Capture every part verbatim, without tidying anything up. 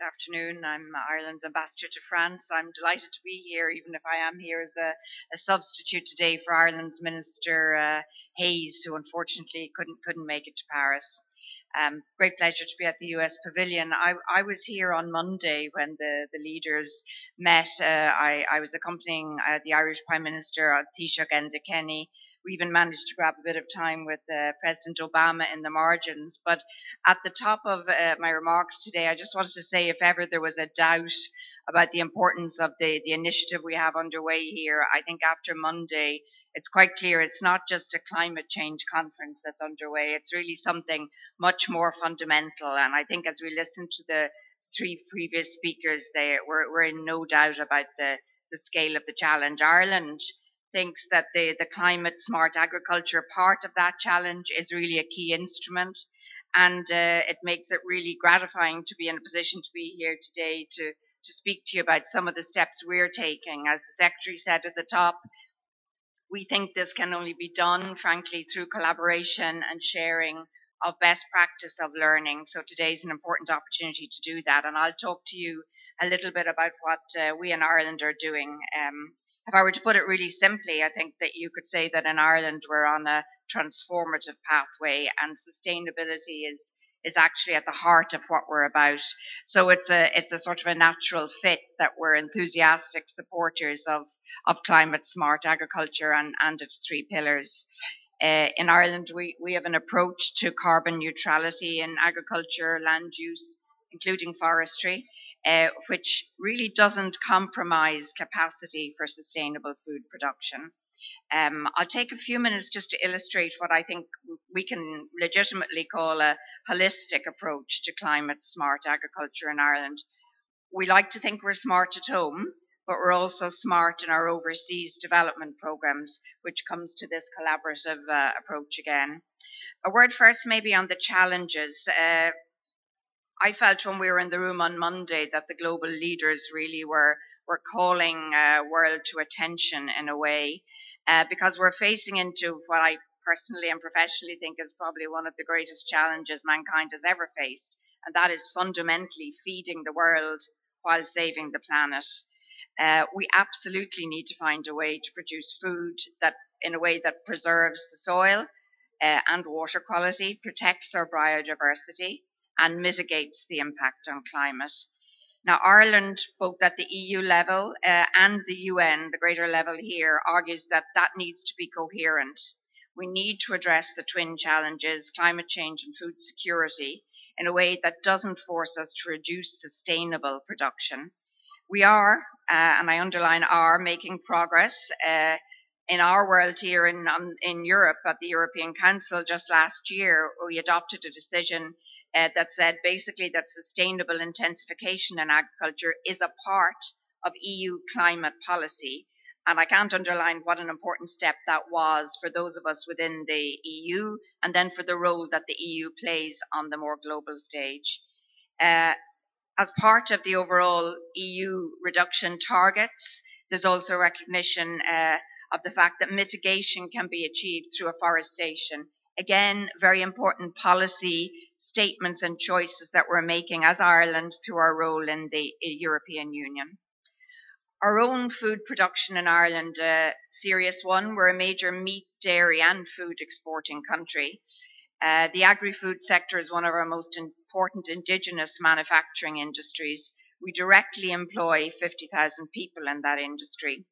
Good afternoon. I'm Ireland's ambassador to France. I'm delighted to be here, even if I am here as a, a substitute today for Ireland's Minister uh, Hayes, who unfortunately couldn't couldn't make it to Paris. Um, great pleasure to be at the U S Pavilion. I, I was here on Monday when the, the leaders met. Uh, I, I was accompanying uh, the Irish Prime Minister, uh, Taoiseach Enda Kenny. We even managed to grab a bit of time with uh, President Obama in the margins. But at the top of uh, my remarks today, I just wanted to say if ever there was a doubt about the importance of the, the initiative we have underway here, I think after Monday, it's quite clear it's not just a climate change conference that's underway. It's really something much more fundamental. And I think as we listen to the three previous speakers, they, we're, we're in no doubt about the, the scale of the challenge. Ireland thinks that the, the climate smart agriculture part of that challenge is really a key instrument. And uh, it makes it really gratifying to be in a position to be here today to, to speak to you about some of the steps we're taking. As the Secretary said at the top, we think this can only be done, frankly, through collaboration and sharing of best practice of learning. So today is an important opportunity to do that. And I'll talk to you a little bit about what uh, we in Ireland are doing. Um, if I were to put it really simply, I think that you could say that in Ireland we're on a transformative pathway, and sustainability is is actually at the heart of what we're about. So it's a it's a sort of a natural fit that we're enthusiastic supporters of of climate smart agriculture and, and its three pillars. Uh, in Ireland, we, we have an approach to carbon neutrality in agriculture, land use, including forestry, uh, which really doesn't compromise capacity for sustainable food production. Um, I'll take a few minutes just to illustrate what I think we can legitimately call a holistic approach to climate smart agriculture in Ireland. We like to think we're smart at home, but we're also smart in our overseas development programs, which comes to this collaborative uh, approach again. A word first maybe on the challenges. Uh, I felt when we were in the room on Monday that the global leaders really were, were calling uh, world to attention in a way, uh, because we're facing into what I personally and professionally think is probably one of the greatest challenges mankind has ever faced, and that is fundamentally feeding the world while saving the planet. Uh, we absolutely need to find a way to produce food that, in a way that preserves the soil uh, and water quality, protects our biodiversity, and mitigates the impact on climate. Now, Ireland, both at the E U level uh, and the U N, the greater level here, argues that that needs to be coherent. We need to address the twin challenges, climate change and food security, in a way that doesn't force us to reduce sustainable production. We are, uh, and I underline are, making progress. Uh, in our world here in, um, in Europe, at the European Council just last year, we adopted a decision uh, that said basically that sustainable intensification in agriculture is a part of E U climate policy. And I can't underline what an important step that was for those of us within the E U, and then for the role that the E U plays on the more global stage. Uh, As part of the overall E U reduction targets, there's also recognition uh, of the fact that mitigation can be achieved through afforestation. Again, very important policy statements and choices that we're making as Ireland through our role in the European Union. Our own food production in Ireland, a uh, serious one. We're a major meat, dairy and food exporting country. Uh, the agri-food sector is one of our most important indigenous manufacturing industries. We directly employ fifty thousand people in that industry.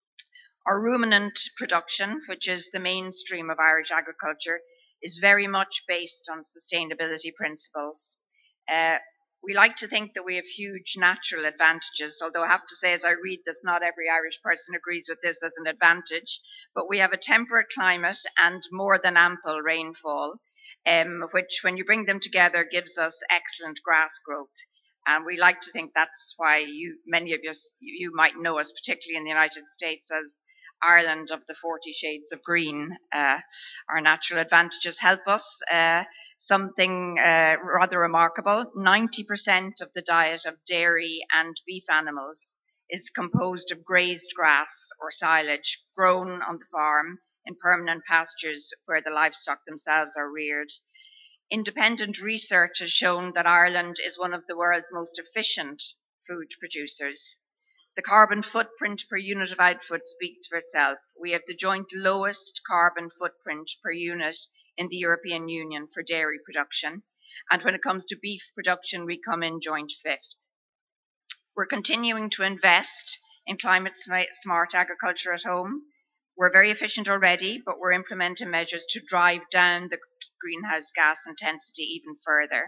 Our ruminant production, which is the mainstream of Irish agriculture, is very much based on sustainability principles. Uh, we like to think that we have huge natural advantages, although I have to say as I read this, not every Irish person agrees with this as an advantage, but we have a temperate climate and more than ample rainfall. Um, which, when you bring them together, gives us excellent grass growth. And we like to think that's why you, many of you, you might know us, particularly in the United States, as Ireland of the forty shades of green. Uh, our natural advantages help us. Uh, something uh, rather remarkable, ninety percent of the diet of dairy and beef animals is composed of grazed grass or silage grown on the farm in permanent pastures where the livestock themselves are reared. Independent research has shown that Ireland is one of the world's most efficient food producers. The carbon footprint per unit of output speaks for itself. We have the joint lowest carbon footprint per unit in the European Union for dairy production. And when it comes to beef production, we come in joint fifth. We're continuing to invest in climate smart agriculture at home. We're very efficient already, but we're implementing measures to drive down the greenhouse gas intensity even further.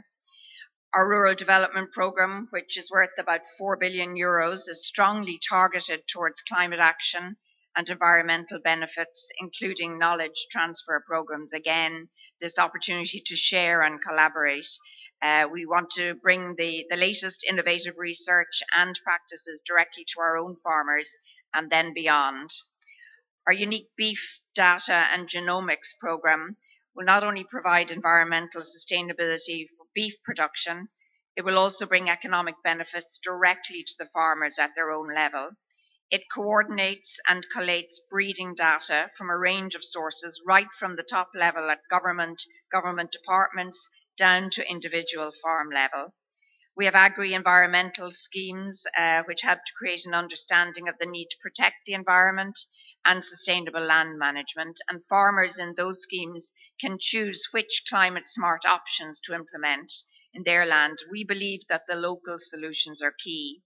Our rural development programme, which is worth about four billion euros, is strongly targeted towards climate action and environmental benefits, including knowledge transfer programmes. Again, this opportunity to share and collaborate. Uh, we want to bring the, the latest innovative research and practices directly to our own farmers and then beyond. Our unique beef data and genomics programme will not only provide environmental sustainability for beef production, it will also bring economic benefits directly to the farmers at their own level. It coordinates and collates breeding data from a range of sources, right from the top level at government, government departments, down to individual farm level. We have agri-environmental schemes uh, which help to create an understanding of the need to protect the environment and sustainable land management, and farmers in those schemes can choose which climate smart options to implement in their land. We believe that the local solutions are key.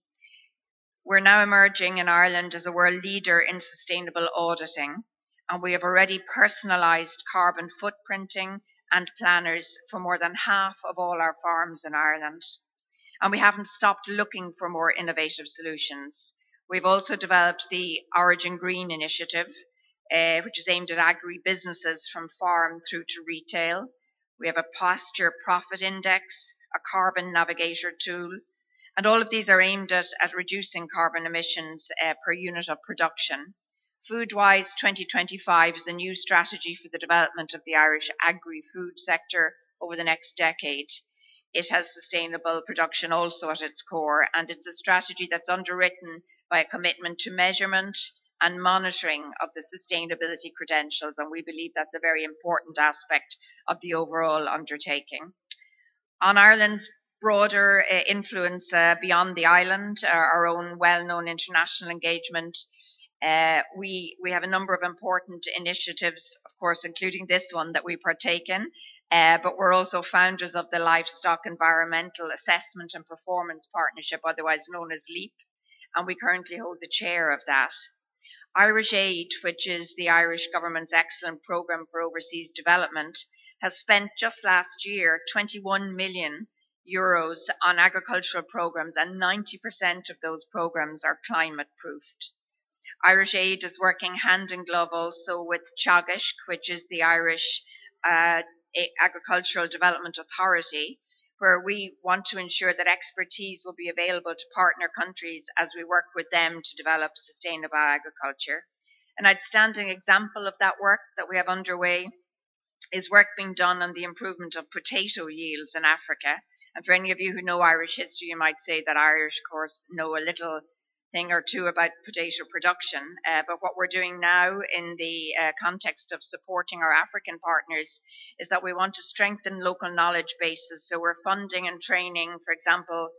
We're now emerging in Ireland as a world leader in sustainable auditing, and we have already personalised carbon footprinting and planners for more than half of all our farms in Ireland. And we haven't stopped looking for more innovative solutions. We've also developed the Origin Green initiative, uh, which is aimed at agri-businesses from farm through to retail. We have a pasture profit index, a carbon navigator tool, and all of these are aimed at, at reducing carbon emissions uh, per unit of production. Foodwise twenty twenty-five is a new strategy for the development of the Irish agri-food sector over the next decade. It has sustainable production also at its core, and it's a strategy that's underwritten by a commitment to measurement and monitoring of the sustainability credentials, and we believe that's a very important aspect of the overall undertaking. On Ireland's broader uh, influence uh, beyond the island, uh, our own well-known international engagement, uh, we, we have a number of important initiatives, of course, including this one that we partake in. Uh, but we're also founders of the Livestock Environmental Assessment and Performance Partnership, otherwise known as LEAP, and we currently hold the chair of that. Irish Aid, which is the Irish government's excellent programme for overseas development, has spent just last year twenty-one million euros on agricultural programmes, and ninety percent of those programmes are climate proofed. Irish Aid is working hand in glove also with Teagasc, which is the Irish uh, Agricultural Development Authority, where we want to ensure that expertise will be available to partner countries as we work with them to develop sustainable agriculture. An outstanding example of that work that we have underway is work being done on the improvement of potato yields in Africa. And for any of you who know Irish history, you might say that Irish, of course, know a little thing or two about potato production. Uh, but what we're doing now in the uh, context of supporting our African partners is that we want to strengthen local knowledge bases. So we're funding and training, for example,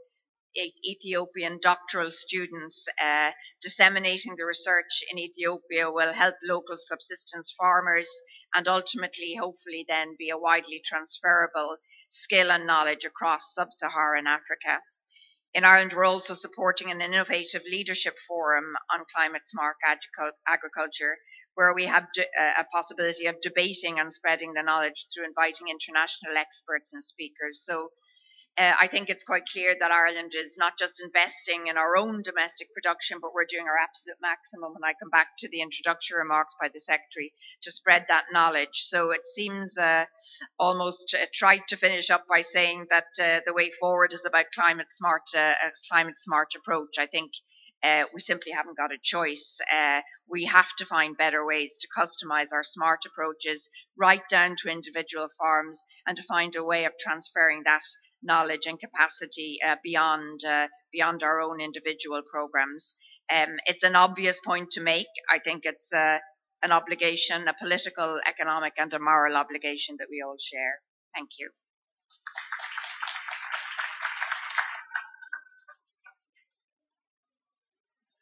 Ethiopian doctoral students. Uh, disseminating the research in Ethiopia will help local subsistence farmers and ultimately, hopefully then, be a widely transferable skill and knowledge across sub-Saharan Africa. In Ireland, we're also supporting an innovative leadership forum on climate smart agriculture, where we have a possibility of debating and spreading the knowledge through inviting international experts and speakers. So uh, I think it's quite clear that Ireland is not just investing in our own domestic production, but we're doing our absolute maximum, and I come back to the introductory remarks by the Secretary, to spread that knowledge. So it seems uh, almost uh, trite to finish up by saying that uh, the way forward is about climate smart, uh, a climate smart approach. I think uh, we simply haven't got a choice. Uh, we have to find better ways to customize our smart approaches right down to individual farms, and to find a way of transferring that knowledge and capacity uh, beyond uh, beyond our own individual programs. Um, it's an obvious point to make. I think it's uh, an obligation, a political, economic, and a moral obligation that we all share. Thank you.